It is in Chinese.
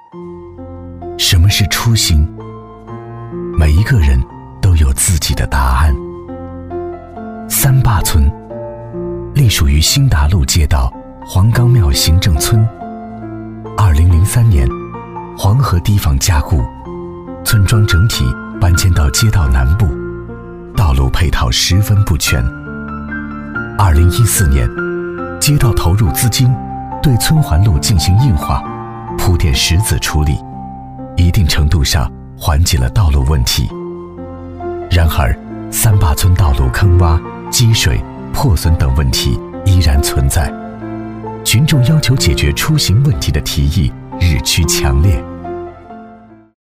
什么是初心？每一个人都有自己的答案。三坝村隶属于新达路街道黄冈庙行政村。2003年，黄河堤防加固，村庄整体搬迁到街道南部，道路配套十分不全。2014年，街道投入资金对村环路进行硬化，铺垫石子处理，一定程度上缓解了道路问题。然而，三坝村道路坑洼、积水、破损等问题依然存在，群众要求解决出行问题的提议日趋强烈。